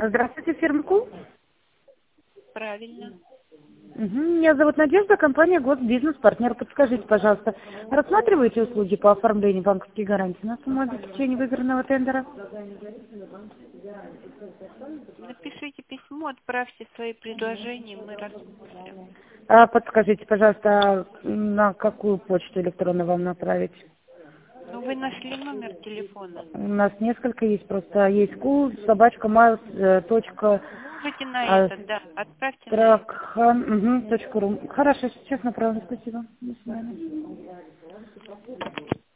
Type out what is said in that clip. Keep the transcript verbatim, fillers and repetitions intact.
Здравствуйте, фирма Кул. Правильно. Угу. Меня зовут Надежда, компания Госбизнес Партнер. Подскажите, пожалуйста, рассматриваете услуги по оформлению банковских гарантий на сумму обеспечения выигранного тендера? Напишите письмо, отправьте свои предложения, мы рассмотрим. А подскажите, пожалуйста, на какую почту электронную вам направить? Ну, вы нашли номер телефона? У нас несколько есть, просто есть кул, собачка, майл, э, точка, Можете на а, это, да, отправьте на это. стракхан, угу, точка ру. Хорошо, сейчас направлю, спасибо. До свидания.